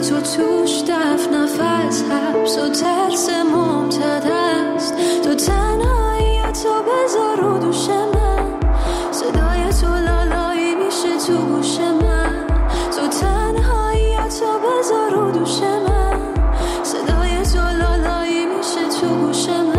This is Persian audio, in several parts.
تو توش دفن نفس حبس و ترس ممتد است. تو تنهایی تو بذار رو دوش من، صدای تو لالایی میشه تو گوش من. تو تنهایی تو بذار رو دوش من، صدای تو لالایی میشه تو گوش من.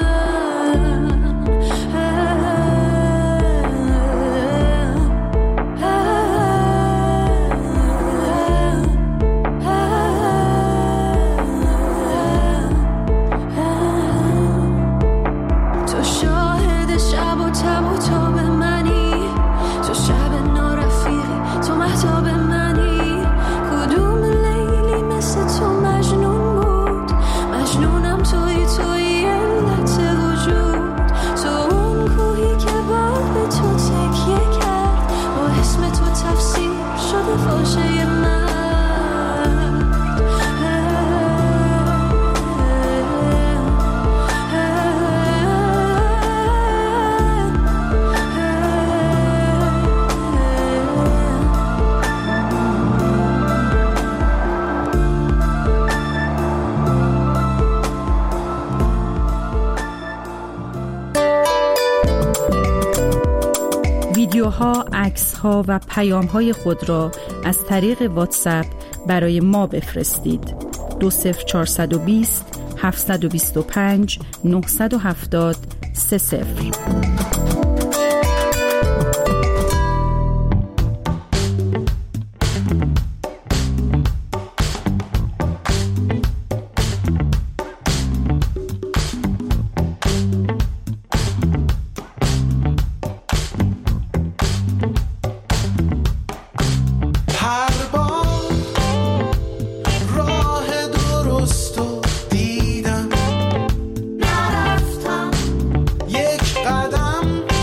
ویدیوها، عکس‌ها و پیام‌های خود را از طریق واتساپ برای ما بفرستید. 20420 725 970 30. یک قدم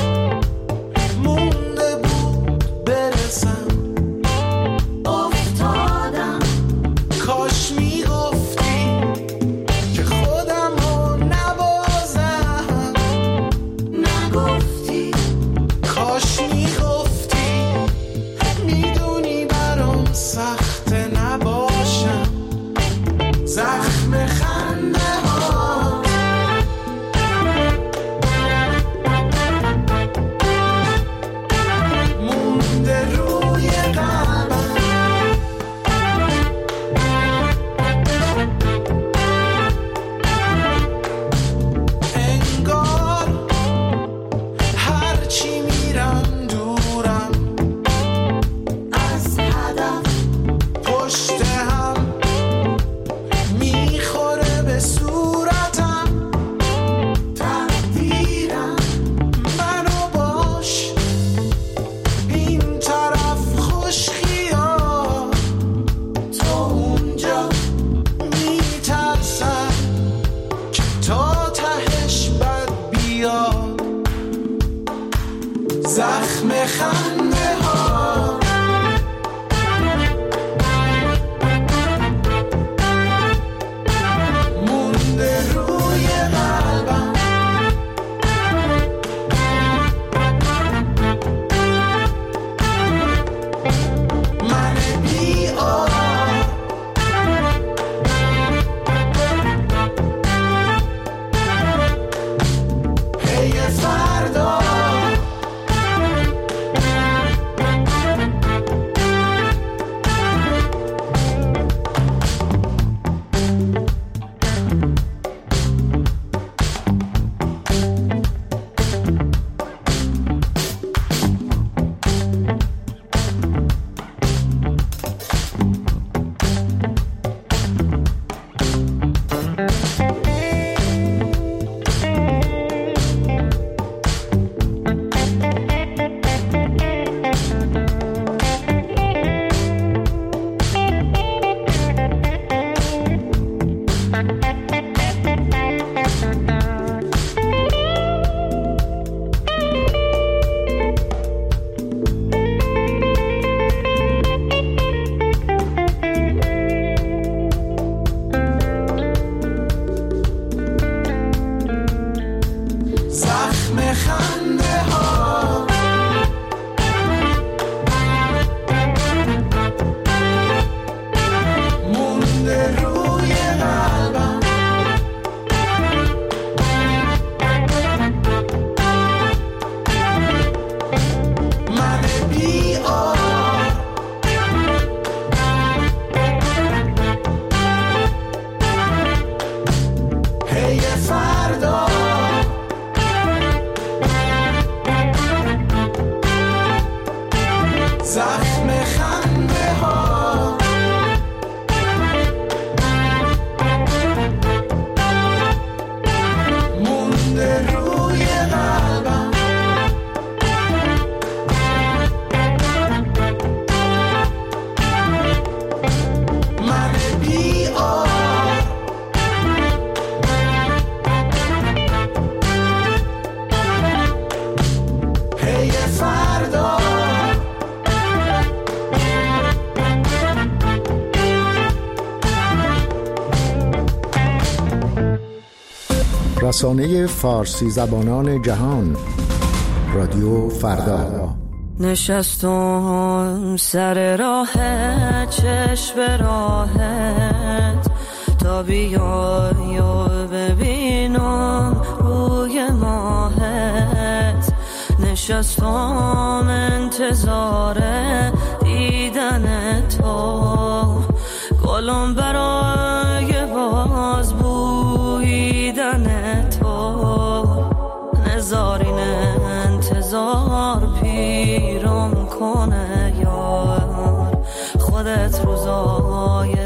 رسانه فارسی زبانان جهان، رادیو فردا. نشستم سر راه چشم به راهت تا بیای و ببینم روی ماهت. نشستم انتظار دیدن تو، گلم برای باز بویدن تو. نزارین انتظار پیرم کنه یار، خودت روزای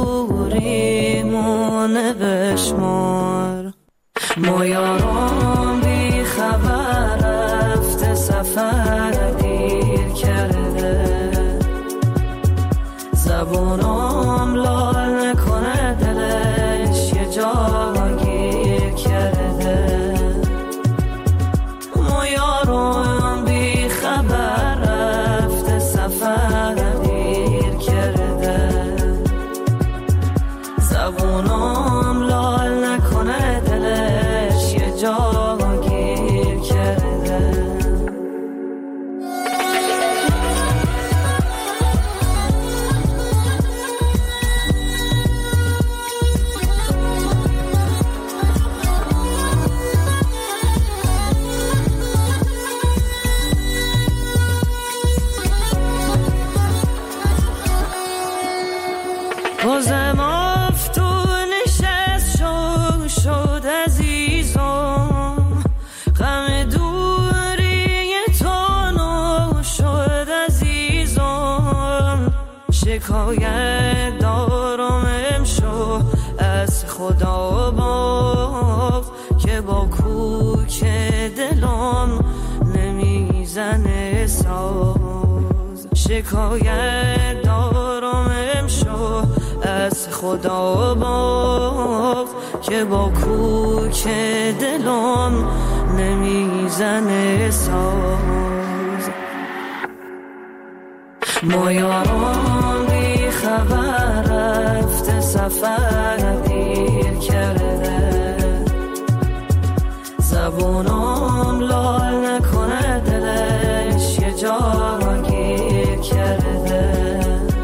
دوریمونه بشمار. ما یارم بی خبر رفته سفر دیر کرده، زبونم لال نکنه دلش یه جا گیر کرده. ما یارم بی خبر رفته سفر دیر کرده، زبونم لال نکنه دلش یه جا گیر کرده. بازم افتون نشست شد عزیزم، غم دوری تو نو شد عزیزم. شکایت دارم امشو از خدا باز که با کوک دلم نمیزنه ساز. شکایت دارم امشو از خدا باز که با کوک دلم نمیزنه ساز. ما یارم بی خبر رفته سفر دیر کرده، زبونم لال نکنه دلش یه جا گیر کرده.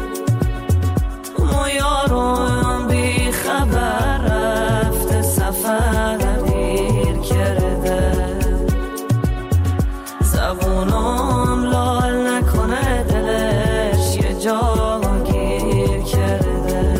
ما یارم بی خبر رفته سفر دیر کرده، زبونم لال نکنه دلش یه جا گیر کرده.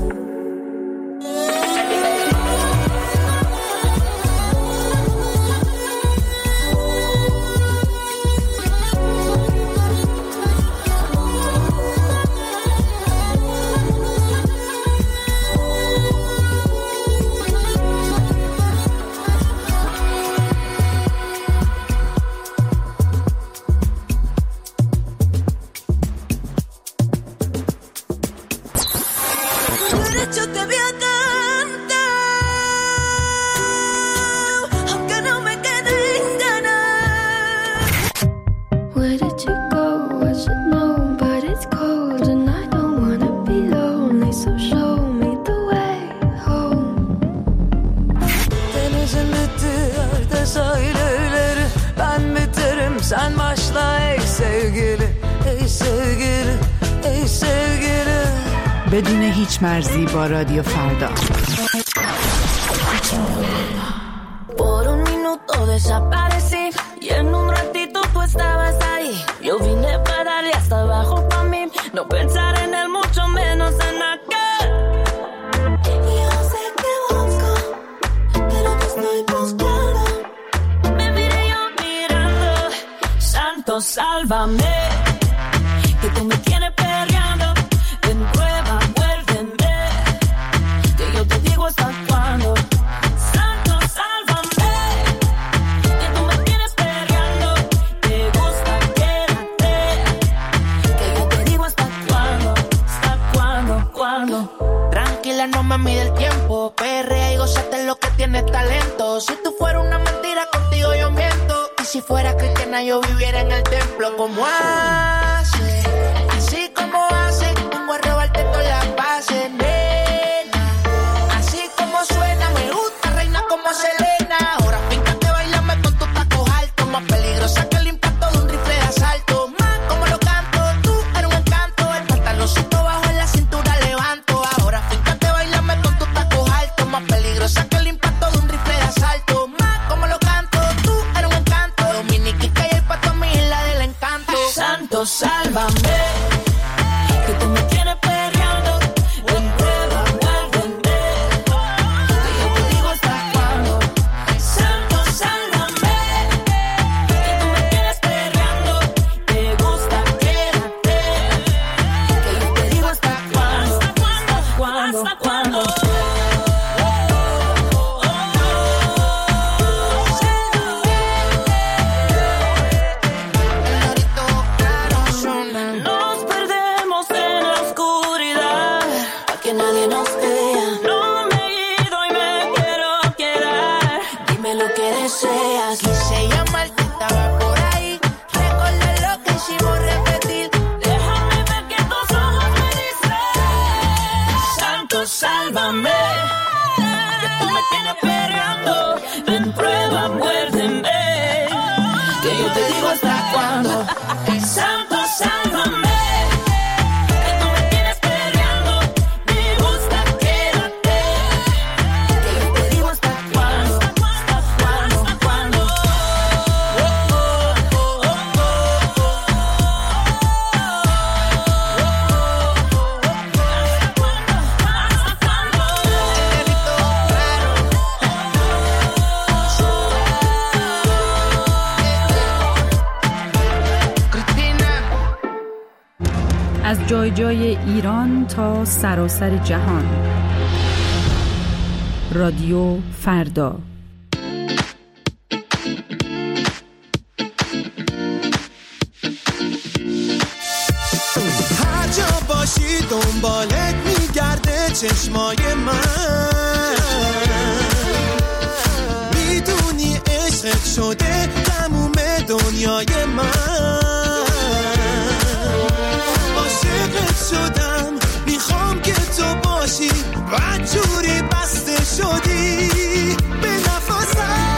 Sen başla ey sevgili, ey sevgili, ey sevgili. بدون هیچ مرزی با رادیو فردا. Por un minuto desaparecí y en un ratito tú estabas ahí. Yo vine para darle hasta abajo pa' mí, no pensar en él, mucho menos en aquel. Yo sé que busco, pero te estoy buscando. Me miré yo mirando, santo sálvame, que tú me tienes perreando. Ven prueba, vuélveme, que yo te digo hasta cuándo. Santo sálvame, que tú me tienes perreando. Te gusta, quédate, que yo te digo hasta cuándo. Tranquila, no me mide el tiempo, perrea y gózate lo que tienes talento. Si tú fueras una mentira, contigo yo miento. Y si fuera cristiana, yo viviera en el templo. Como hace, así como hace, vengo a robarte todas las bases, nena. Así como suena, me gusta, reina como Selena. que nadie nos vea. No me he ido y me quiero quedar. Dime lo que deseas. Quise llamarte, estaba por ahí. Recordar lo que hicimos repetir. Déjame ver que tus ojos me dicen: Santo, sálvame. Que tú me tienes peleando. Ven, prueba, muérdeme. Que yo te digo hasta cuándo. Santo, sálvame. از جای جای ایران تا سراسر جهان. رادیو فردا. هر جا باشی دنبالت میگرده چشمای من، میدونی عشقت شده تموم دنیای من. شدم میخوام که تو باشی و جوری بسته شدی به نفسم.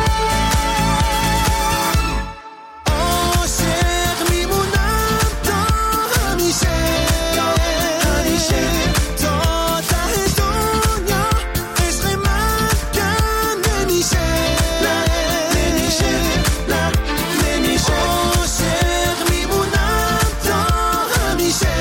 عاشق میمونم تا همیشه، همیشه تا ته دنیا. عشق من کم نمیشه، نمیشه، نمیشه. عاشق میمونم تا همیشه.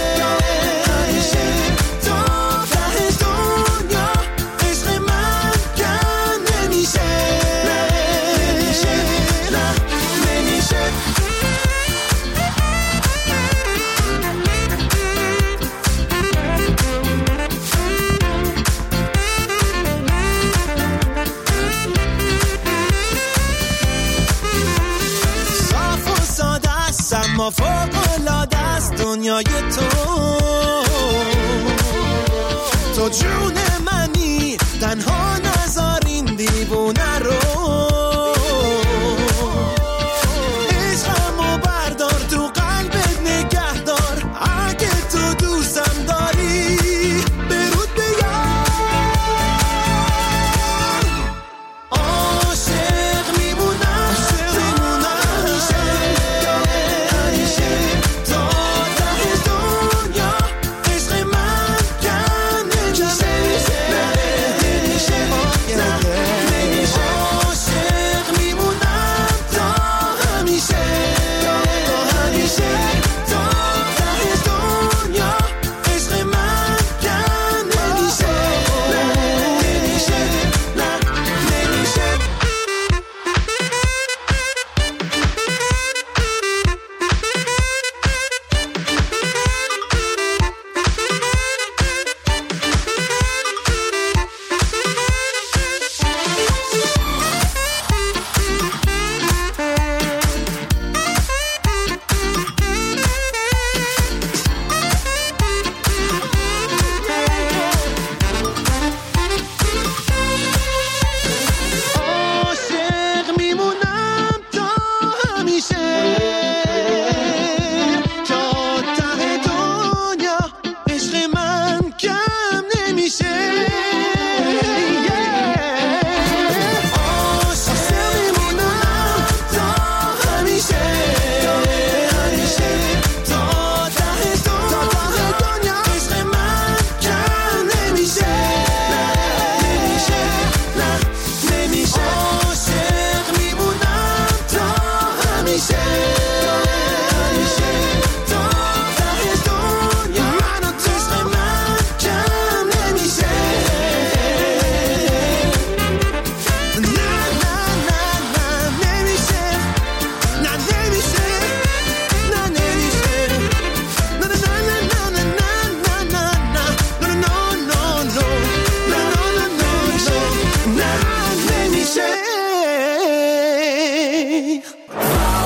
ما فوق‌العاده است دنیای تو جون منی، تنها نذار این دیوونه رو. عشقمو بردار تو قلبت نگه دار، اگه تو دوستم داری برود بیار. عاشق میمونم،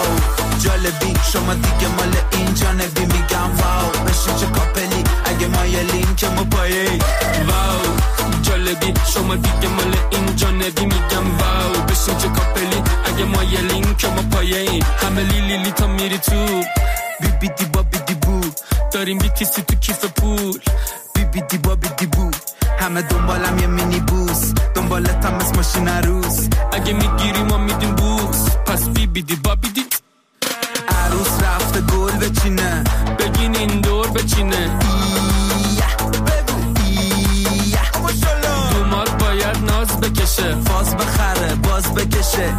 شما دیگه مال اینجا نبی میگم واو بشین چه کاپلی اگه ما یه لینکمو پایه. واو جالبی شما دیگه مال اینجا نبی، میگم واو بشین چه کاپلی اگه ما یه لینکمو پایه. همه لیلی تا میری تو بی بی دی با بی دی بو، داریم بیتیسی تو کیف پول بی بی دی با بی دی بو. همه دنبالم یه مینی بوس، دنبالتم از ماشین عروس، اگه میگیری ما میدیم بوس. پس بی بی دی با بی دی. عروس رفته گل بچینه، بگین این دور بچینه. دومات باید ناز بکشه، فاز بخره باز بکشه.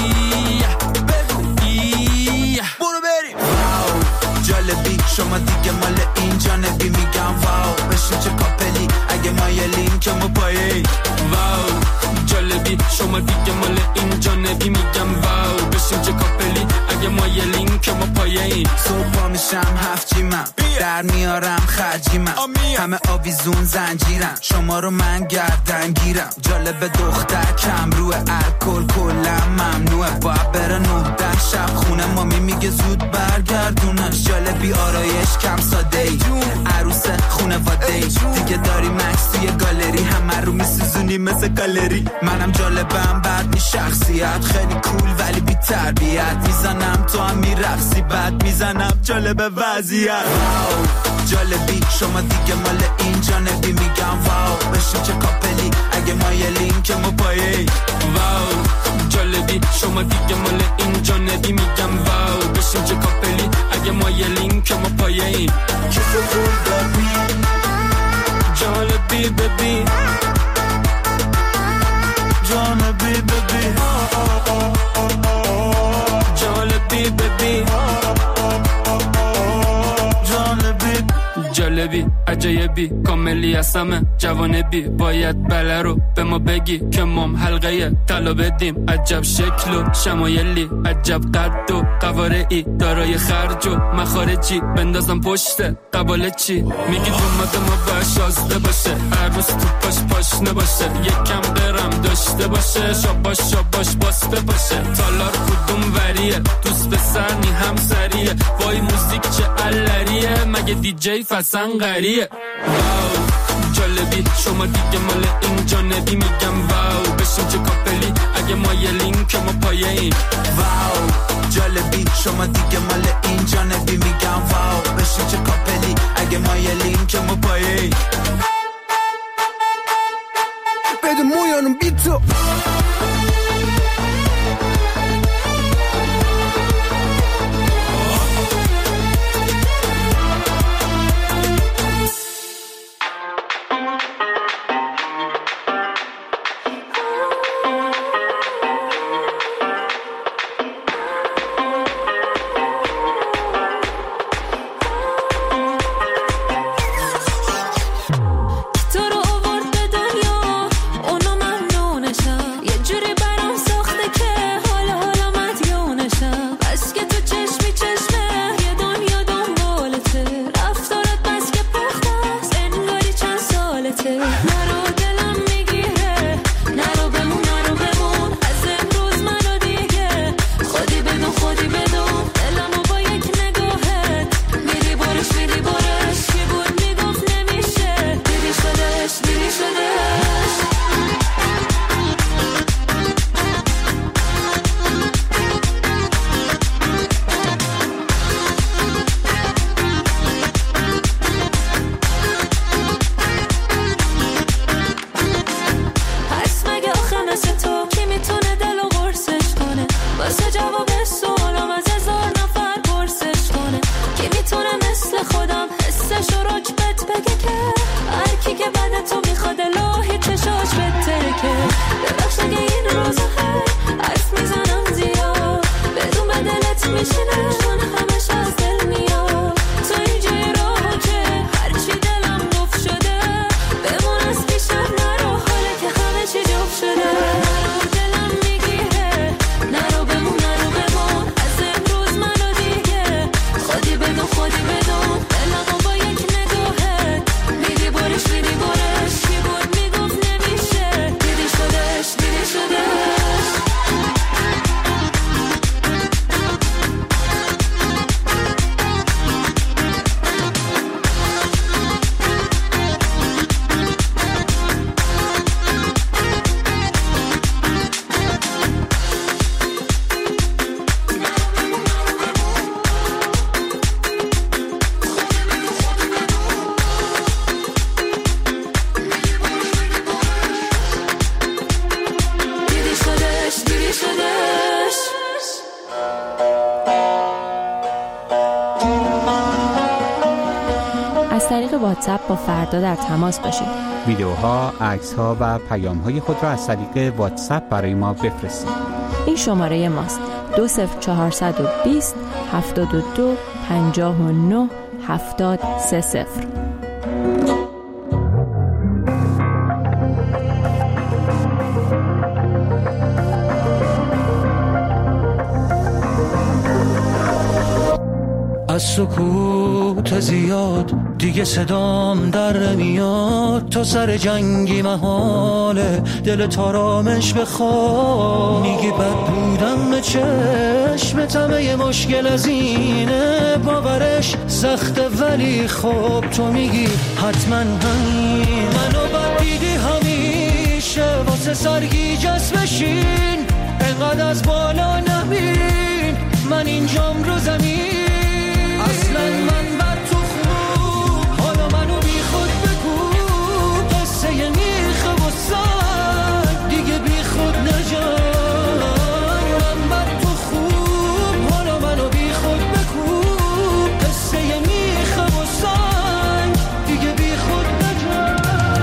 برو بریم. واو جالبی شما دیگه مال اینجا نبی، میگم واو بشین چه کاپلی اگه ما یه لینکمو پایه. واو جالبی شما دیگه مال اینجا نبی، میگم واو بشین چه کاپلی اگه ما یه لینکمو پایه. صبح میشم هفت جیمم، در میارم خرجیمم، همه آویزون زنجیرم، شما رو من گردن گیرم. جالب دختر کم روه، الکل کلا ممنوعه، باید بره 9-10 شب خونه، مامی میگه زود برگردونش. جالبی آرایش کم ساده ای، عروس خونواده ای، دیگه داری مکس توی گالری، همه رو میسوزونی مثل گالری. منم جالبم بعد می شخصیت، خیلی کول ولی بی تربیت، میزنم تو هم میرقصی بعد میزنم جالب وضعیت. جالبی شما دیگه مال اینجا نبی، میگم واو بشین چه کاپلی اگه ما یه لینکمو پایه. واو جالبی شما دیگه مال اینجا نبی، میگم واو بشین چه کاپلی اگه ما یه لینکمو پایه. کیف پول ببی جالبی ببی جالبی ببی جالبی ببی جالبی عجایبی کاملی هستمه جوانبی، باید بله رو به ما بگی که مام حلقه طلا بدیم. عجب شکل و شمایلی، عجب قد و قوارعی، دارای خرج و مخارجی، بندازم پشت قباله چی؟ میگی دومات ما باید شازده باشه، عروس تو پاش نباشه، یکم درم داشته باشه، شاباش باسته باشه. تالار کدوم وریه، دوست پسرنی هم سریه، وای موزیک چه علریه، مگه دیجی فسن قریه. واو جالبی شما دیگه مال اینجا نبی، میگم واو بشین چه کاپلی اگه ما یه لینکمو پایه این. واو جالبی شما دیگه مال اینجا نبی، میگم واو بشین چه کاپلی اگه ما یه لینکمو پایه این. بده مویانم بی تو تو رو آورد به دنیا، اونو ممنونشم، یه واتساپ با فردا در تماس باشید. ویدیوها، عکس‌ها و پیام‌های خود را از طریق واتساپ برای ما بفرستید. این شماره ماست: 20420 72 59 7030. از سکوت زیاد دیگه صدام در نمیاد، تو سر جنگی محاله دل تارامش بخواد. میگی بد بودم به چشمتم، یه مشکل از اینه باورش سخته، ولی خب تو میگی حتما همین. منو بد دیدی همیشه واسه سرگیجه بشین، انقدر از بالا نبین من اینجام رو زمین. اصلا من بر تو خوب، حالا منو بی خود بگو، قصه میخه و سر دیگه بی خود نجای. من بر تو خوب، حالا منو بی خود بگو، قصه میخه و سر دیگه بی خود نجای.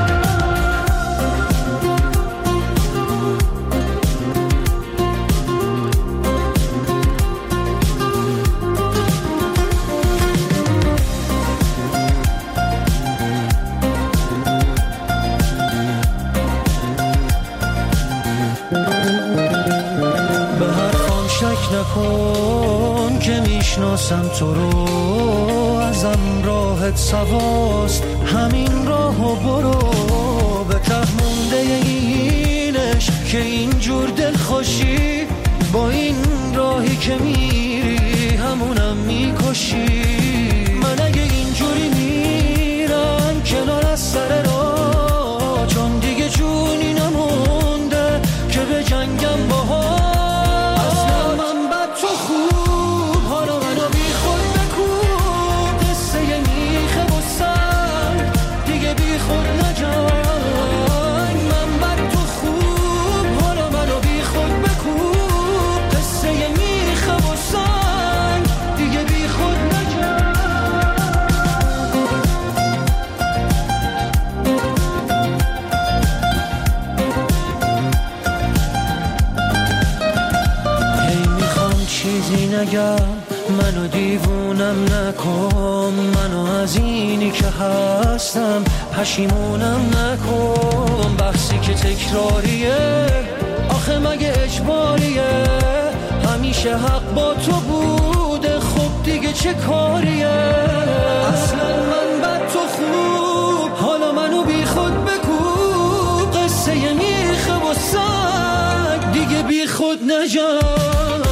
نکن که میشناسم تو رو، ازم راحت سواست همین راهو برو. به ته مونده اینش که اینجور دل خوشی، با این راهی که میری همونم میکشی. من اگه اینجوری میرم کنار از سر راه، چون دیگه جونی نمونده که به جنگم باها. نگم منو دیوونم نکن، منو از اینی که هستم پشیمونم نکن. بحثی که تکراریه آخه مگه اجباریه، همیشه حق با تو بوده خب دیگه چه کاریه. اصلا من بد تو خوب، حالا منو بی خود بگو، قصه میخه و سگ دیگه بی خود نجای.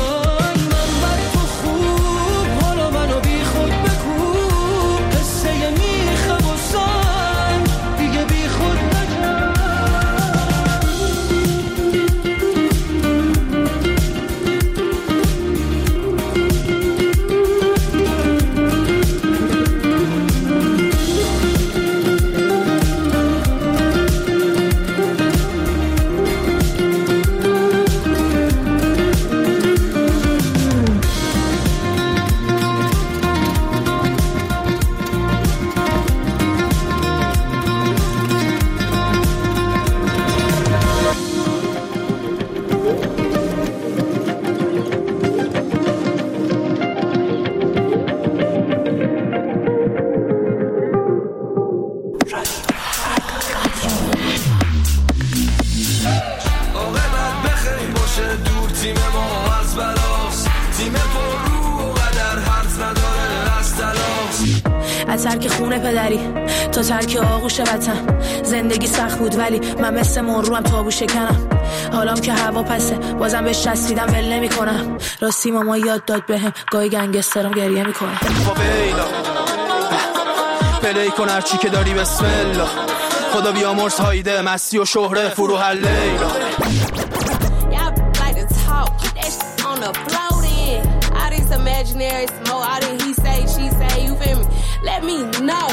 ترک خونه پدری تا ترک آغوش وطن، زندگی سخت بود ولی من مثل مرو هم تابو شکنم. حالام که هوا پسه بازم بهش چسبیدم ول نمی کنم. راستی ماما یاد داد بهم گاهی گنگسترم گریه میکنه. پلی کن هرچی که داری بسم الله، خدا بیامرز هایده مستی و شهره فروح لیلا. Imaginary smoke, all that he say, she say, you feel me? Let me know.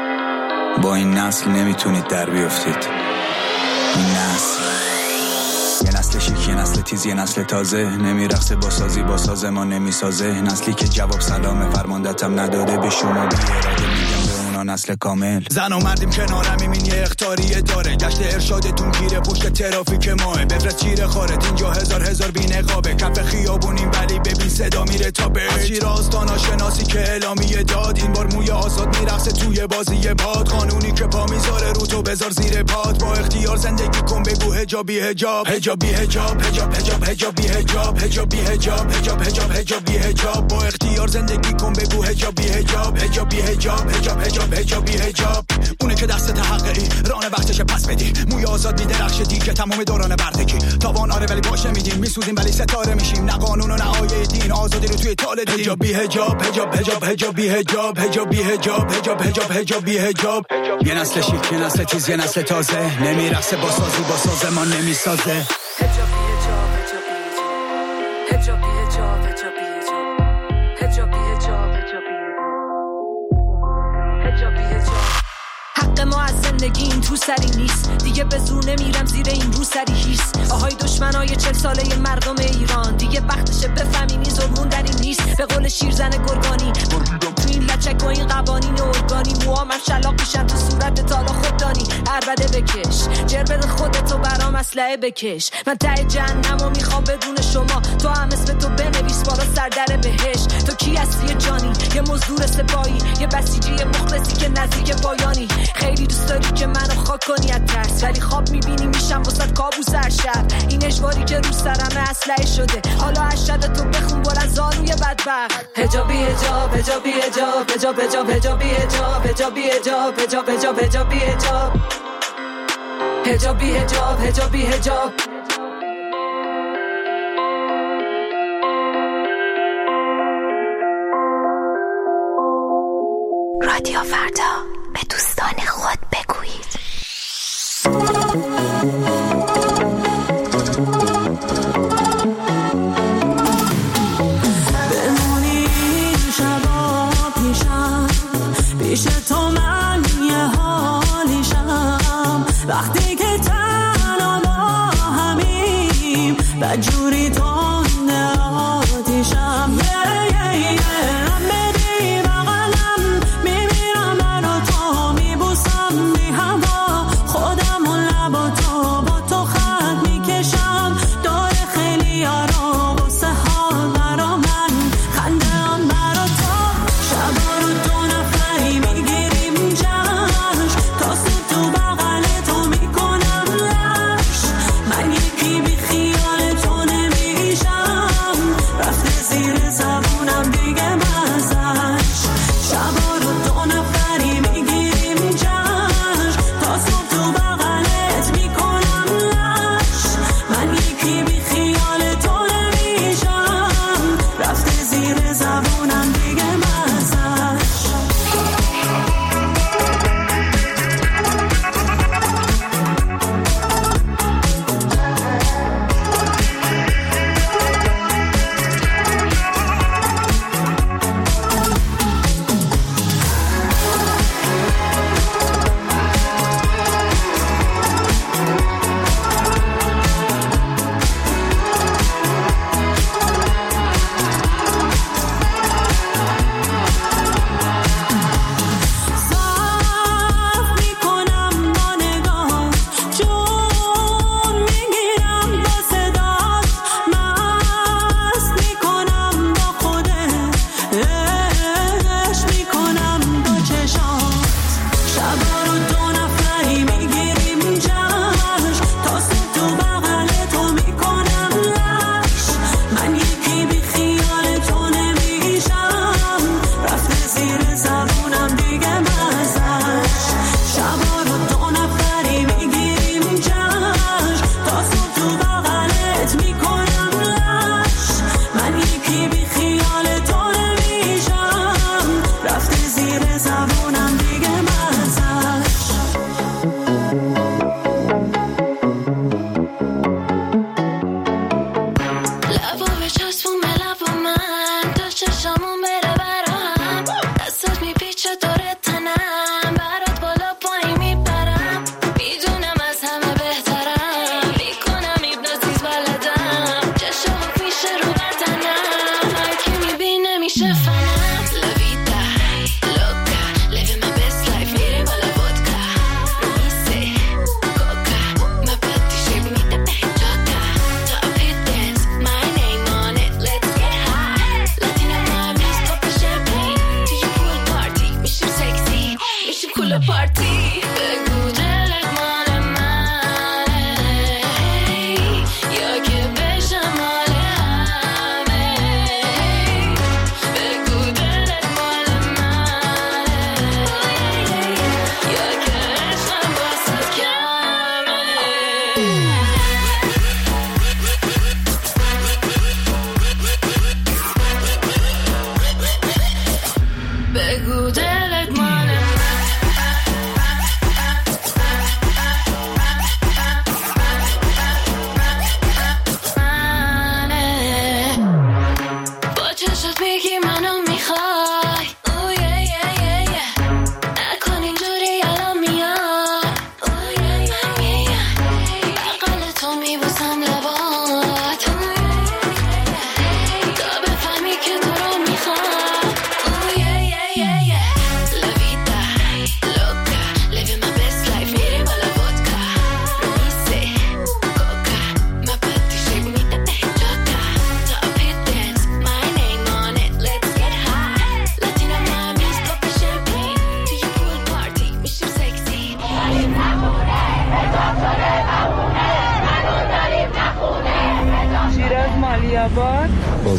با این نسل نمیتونید در بیافتید. این نسل یه نسل شیک، یه نسل تیز، یه نسل تازه، نمیرقصه با سازی با ساز ما نمیسازه. نسلی که جواب سلام فرماندتم نداده به شما، بی اراده میگم به اونا نسل کامل. زن و مردیم کنارم، این یه اختاریه داره. گشت ارشادتون گیره پشت ترافیک ماه. بفرست چیره خارت اینجا هزار بی نقابه. کف خیابونیم ولی ببین صدا میره تا به چی راستانا شناسی که اعلامیه داد. این بار موی آزاد میرقصه توی بازی باد. قانونی که پا میذاره رو تو بذار زیر پاد. با اختیار زندگی کن بگو حجابی حجاب، حجابی حجاب، حجاب حجاب حجابی حجاب، حجابی حجاب، حجاب حجاب حجابی حجاب. با اختیار زندگی کن بگو حجابی حجاب، حجابی حجاب، حجاب حجاب حجابی حجاب. اونه که دست حقی ران وقتش پس بدی. موی آزاد میدرخشه دیگه تمام دوران بردگی. تاوان آره ولی باشه میدیم، میسوزیم ولی ستاره میشیم. نه قانون و نه آیه دین، آزادی رو توی تال دیدیم. حجابی حجاب، حجاب حجاب حجابی حجاب، حجابی حجاب، حجاب حجاب حجابی حجاب. یه نسل شیک، یه نسل تیز، یه نسل تازه، نمیرقصه با سازی با ساز ما نمیسازه. حجابی حجاب، حجابی حجاب، حجابی حجاب، حجابی حجاب، حجابی حجاب، حجابی حجاب. حق ما از زندگی این تو سری نیست، دیگه به زور نمیرم زیر این رو سری هیس. آهای دشمنای 40 ساله مردم ایران، دیگه وقتشه بفهمین این ظلمون در این نیست. به قول شیرزن گرگانی تو این لچک و این قوانین ارگانی. موام شلاق میشن تو صورت تالا خوددانی. عربده بکش جر بده خودتو برام اسلحه بکش. من ته جهنمو میخوام بدون شما. تو هم اسم تو بنویس بالا سر در بهش. تو کی هستی جانی؟ یه مزدور سپاهی، یه بسیجی مخلصی که نزدیک پایانی. خیلی دوست داری که منو خاک کنی از ترس، ولی خواب میبینی میشم واسه کابوس هر شب. این اجباری که رو سرم اسلحه شده، حالا اشهد تو بخون بلند زانوی بدبخت. حجابی حجاب، حجابی حجاب، حجاب حجاب حجابی حجاب، حجابی حجاب، حجاب حجاب حجابی حجاب، حجابی حجاب، حجابی حجاب. رادیو فردا، به دوستان خود بگویید. بمونی شبا پیشم، پیش تو من یه حالیشم. وقتی که تنها با همیم بدجوری تنده آتیشم.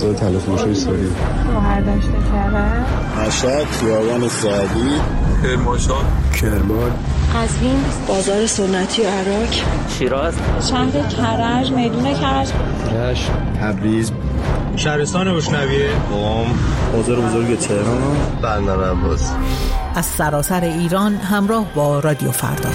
بازار تلافروش‌های ساری. برداشت کرد. مشهد خیابان سعدی. کرمانشاه. کرمان. قزوین بازار سنتی عراق. شیراز. شهر کرج میدون کرج. رشت. تبریز. شهرستان روشنویه. قم. بازار بزرگ تهران. بندر عباس. از سراسر ایران همراه با رادیو فردا.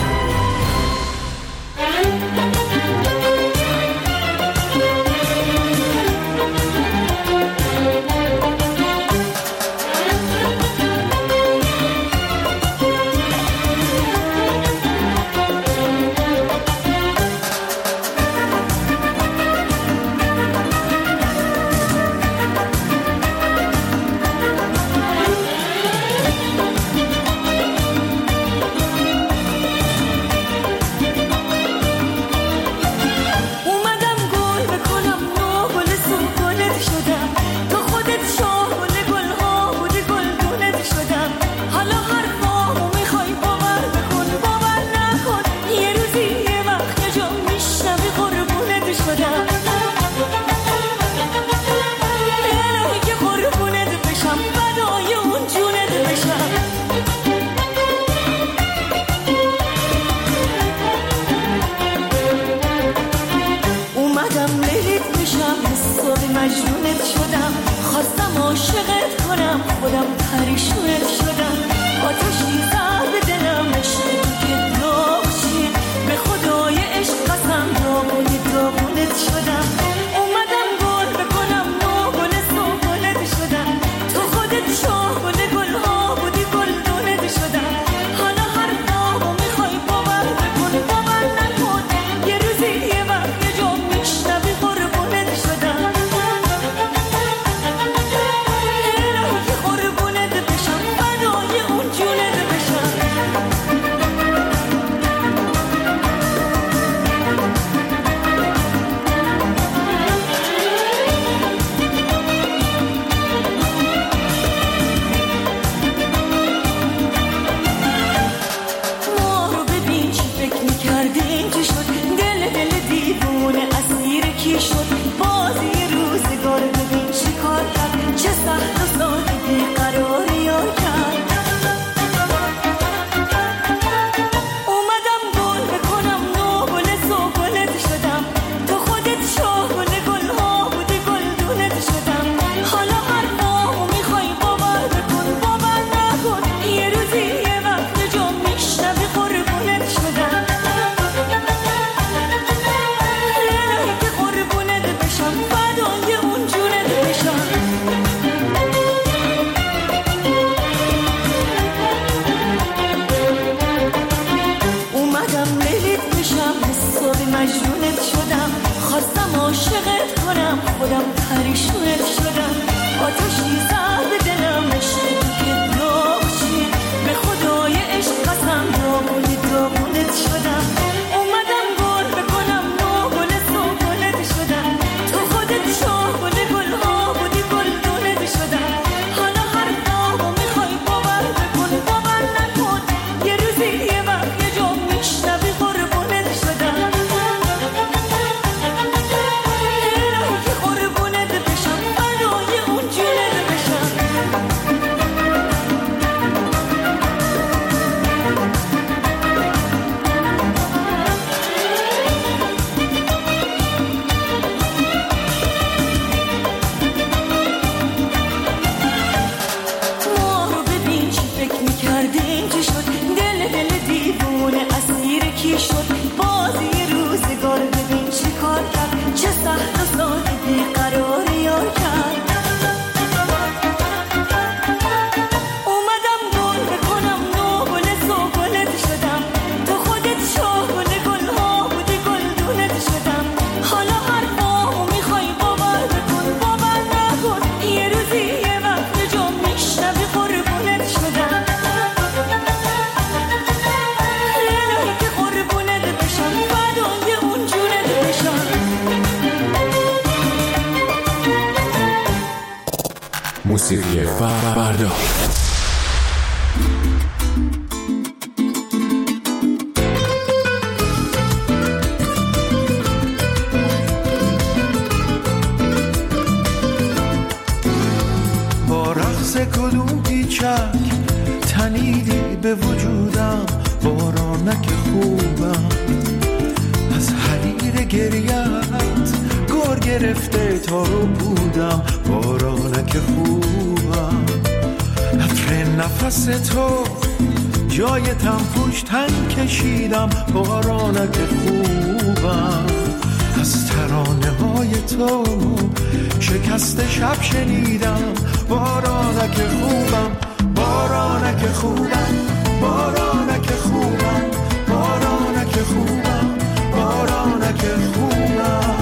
موسیقی فردا. مغز کدوم پیچک تنیدی به وجودم، بارانک خوبم. از حریر گریت گور گرفته تا رو بودم، بارانک خوبم. عطر نفس تو جای تنفوش تن کشیدم، بارانک خوبم. از ترانه های تو شکست شب شنیدم، بارانک خوبم. بارانک خوبم، بارانک خوبم، بارانک خوبم، بارانک خوبم.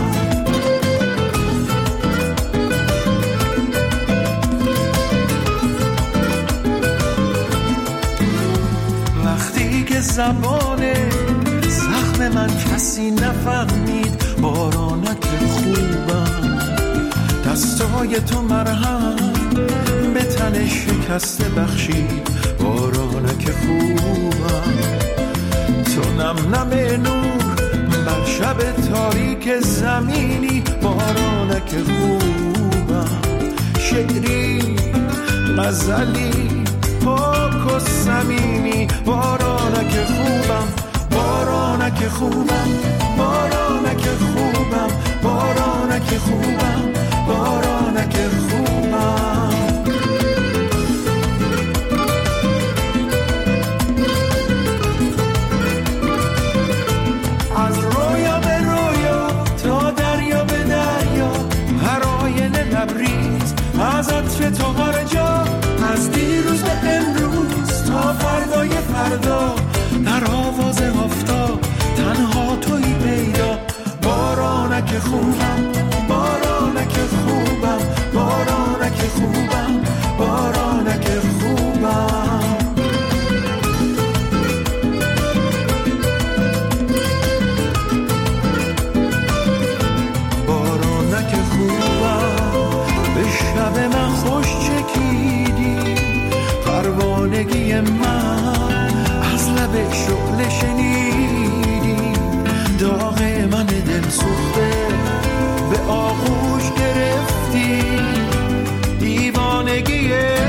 وقتی که زبان زخم من کسی نفهمید، بارانک خوبم. دستای تو مرهم به تن شکسته بخشید، بارانک خوبم. تو نم نم نور بر شب تاریک زمینی، بارانک خوبم. شعری غزلی پاک و صمیمی، بارانک خوبم. بارانک خوبم، بارانک خوبم، بارانک خوبم، بارانک خوبم. از رویا به رویا تا دریا به دریا، هر آینه لبریز از عطر تو هر جا. از دیروز به امروز تا فردای فردا، در آواز آفتاب تنها تویی پیدا، بارانک خوبم. بارانک خوبم، بارانک خوبم، بارانک خوبم. بارانک خوبم. به شب من خوش چکیدی، پروانگی من از لب شعله شنیدی. داغ من دل سوخته به آغوش گرفتی، دیوانگی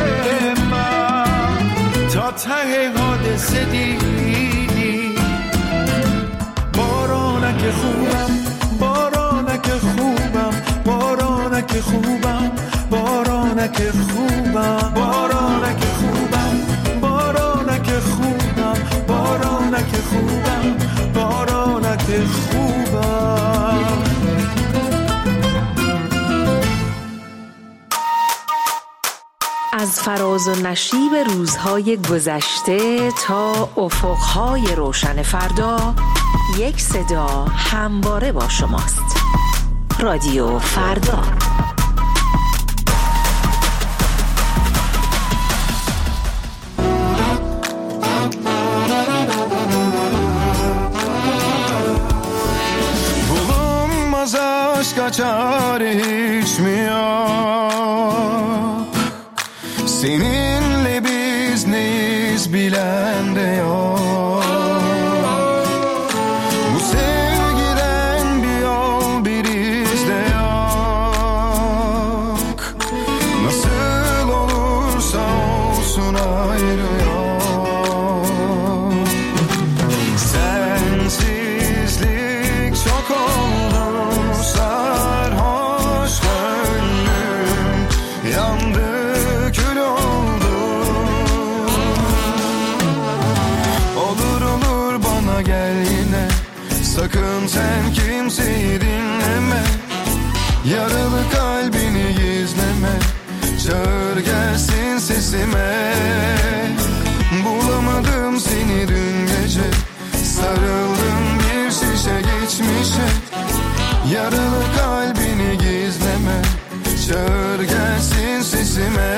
من تا ته حادثه دیدی. بارانک خوبم، بارانک خوبم، بارانک خوبم، بارانک خوبم، بارانک خوبم، بارانک خوبم، بارانک خوبم، بارانک خوبم. از فراز و نشیب روزهای گذشته تا افقهای روشن فردا، یک صدا همواره با شماست. رادیو فردا. Bulunmaz aşka çare hiç mi yok? Seninle biz neyiz bilen de yok. Bu sevgiden bir yol bir iz de yok. Nasıl olursa olsun ayrı yok. Sensizlik çok oldu, sarhoş gönlüm yandı. Sakın sen kimseyi dinleme, yaralı kalbini gizleme. Çağır gelsin sesime. Bulamadım seni dün gece, sarıldım bir şişe geçmişe. Yaralı kalbini gizleme, çağır gelsin sesime.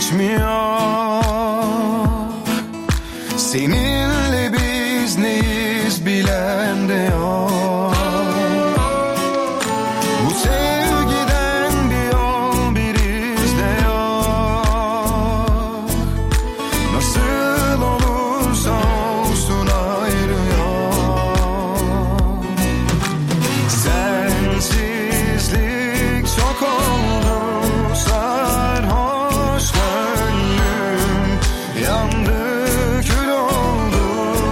geçmiyor. Seninle biz neyiz bilen de yok. Bu sevgiden bir yol bir iz de yok. Nasıl olursa olsun ayrı yok. Sensizlik çok oldu, sarhoş gönlüm yandı, kül oldu.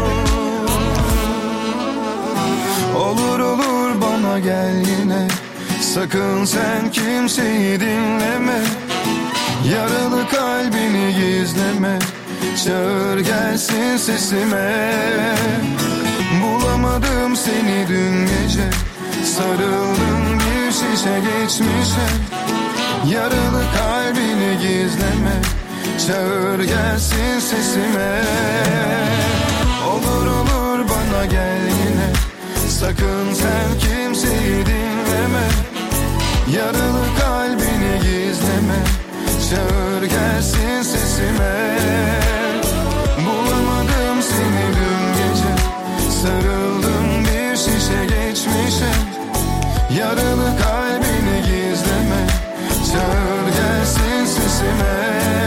Olur olur bana gel yine, sakın sen kimseyi dinleme. Yaralı kalbini gizleme, çağır gelsin sesime. Bulamadım seni dün gece, sarıldım bir şişe geçmişe. Yaralı kalbini gizleme, çağır gelsin sesime. Olur olur bana gel yine, sakın sen kimseyi dinleme. Yaralı kalbini gizleme, çağır gelsin sesime. Bulamadım seni dün gece, sarıldım bir şişe geçmişe. Yaralı kalbini gizleme, çağır gelsin sesime.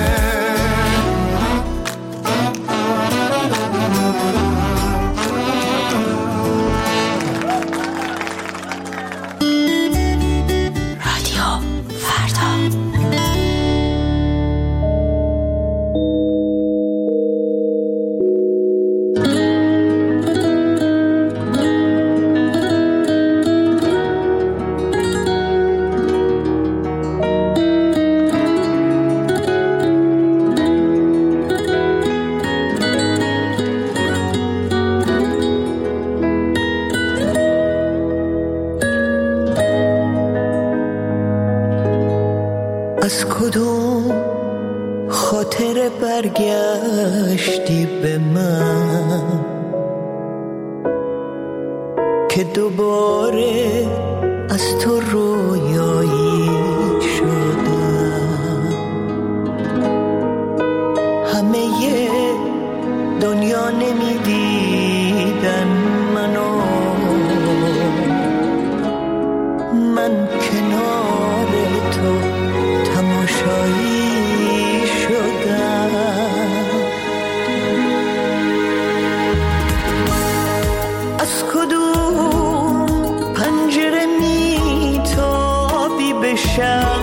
از کدوم خاطر برگشتی به من که دوباره از تو رویایی شدم. همه دنیا نمیدیدن منو، من کنار تو تماشایی شدم. از کدوم پنجره میتابی به شب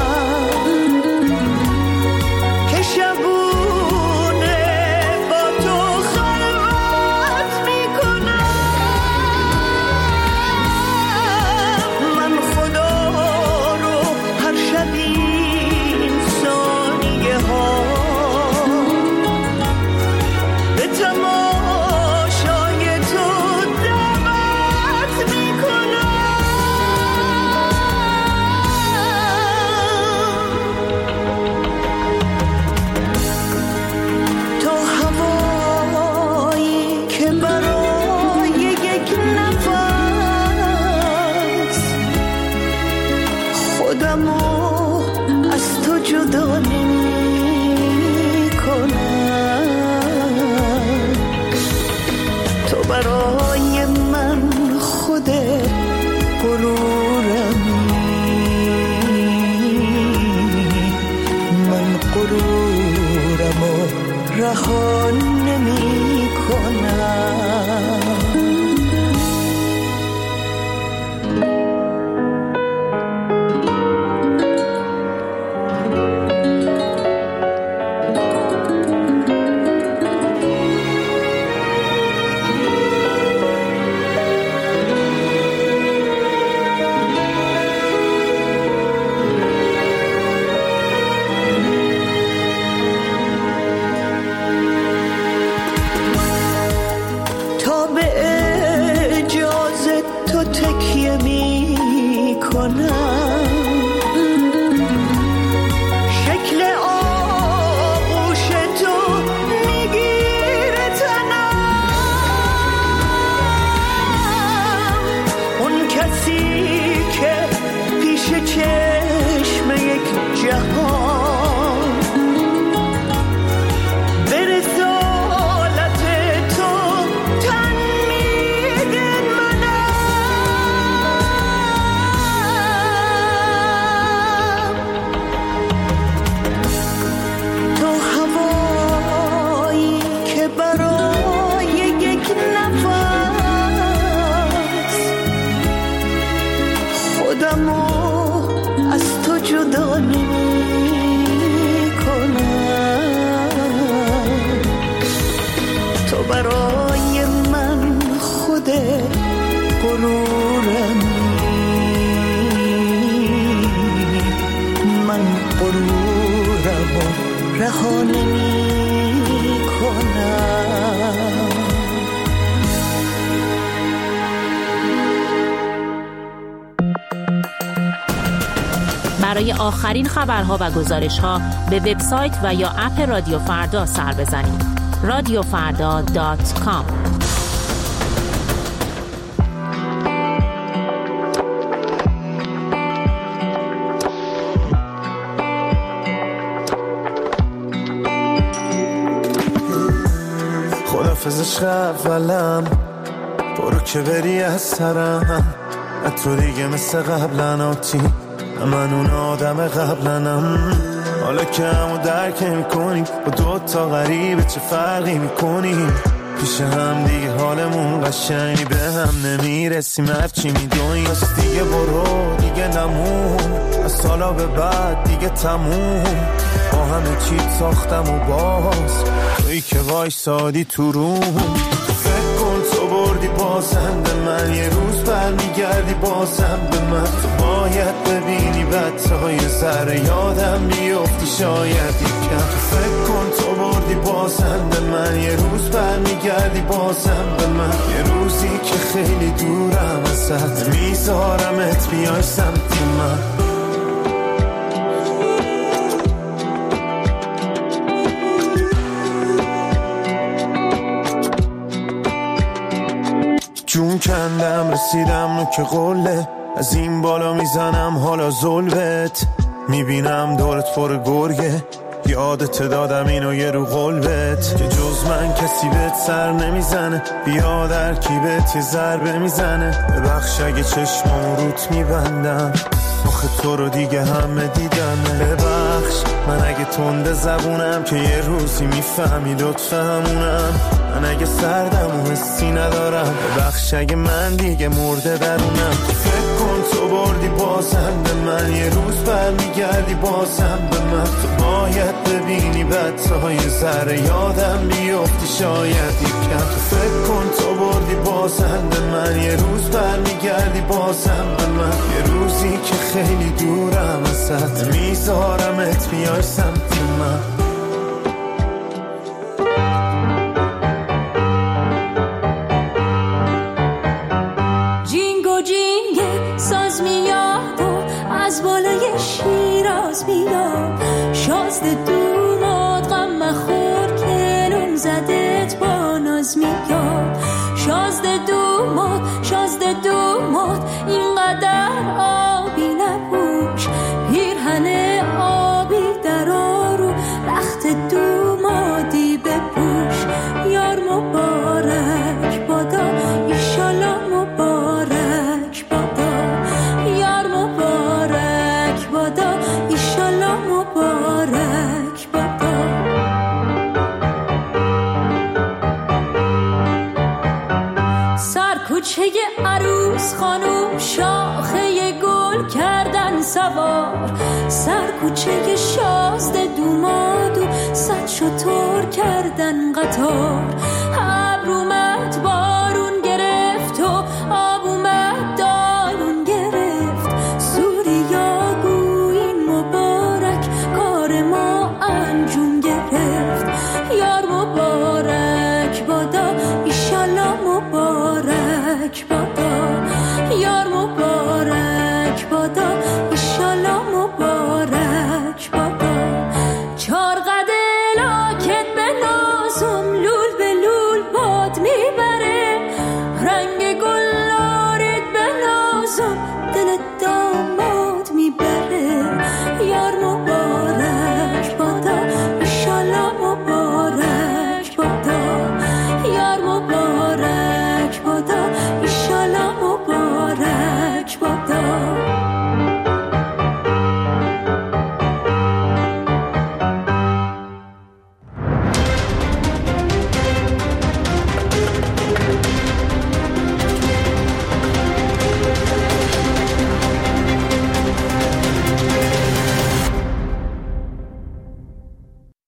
که شبونه با تو خلوت میکنم. من خدا رو هر شبی به تماشای تو دعوت میکنم. تو هوایی که برای یک نفس خودمو از تو جدا تو برای من خود غرورمی، من غرورمو رها نمی کنم. تا به رها نمی کنم. برای آخرین خبرها و گزارش‌ها به وبسایت و یا اپ رادیو فردا سر بزنید. radiofrda.com. خدافزش اولم، برو که بری از سرم، تو دیگه مثل قبلن آتی، من اون آدم قبلنم. حالا که همو درک میکنیم با دوتا غریبه چه فرقی میکنیم، پیش هم دیگه حالمون قشنگی به هم نمیرسیم، هرچی میدونیم بس دیگه برو دیگه نمون، از سالا به بعد دیگه تموم، با همه چی ساختم و باز تویی که وایسادی تو روم. فکر کن تو بردی بازم به من، یه روز برمیگردی بازم به من، تو باید ببینی بدتا یه ذره یادم بیفتی شاید یکم. تو فکر کن تو بردی بازم به من، یه روز برمیگردی بازم به من، یه روزی که خیلی دورم ازت، میذارمت بیای سمت من. جون کندم رسیدم نوک قله، از این بالا میزنم حالا ظلمت، میبینم دورت پر گرگه، یادت دادم اینو یه رو قلبت، که جز من کسی بهت سر نمیزنه، بیا در کیبت یه ضربه میزنه، ببخش اگه چشمامو روت میبندم، آخه تو رو دیگه همه دیدنه، ببخش من اگه تنده زبونم که یه روزی میفهمی لطف همونم، من اگه سردم و حسی ندارم، ببخش اگه من دیگه مرده درونم. فکر کن تو بردی بازم به من، یه روز برمیگردی بازم به من، تو باید ببینی بدتا یه ذره یادم بیفتی شاید یکم. تو فکر کن تو بردی بازم به من، یه روز برمیگردی بازم به من، یه روزی که خیلی دورم ازت، میذارمت بیای سمت من. از بالای شیراز بیاد شازده دوماد غم مخور کلون زدت با ناز میاد، شازده دوماد اینقدر آبی نپوش، پیرهن آبی در آرو رخت دومادی بپوش، یار مبارک بادا ایشالا مبارک بادا، یار مبارک بادا ایشالا مبارک بادا. سر کوچه عروس خانوم شاخه گل کردن سوار، سر کوچه شازده دومادو صد شتر کردن قطار،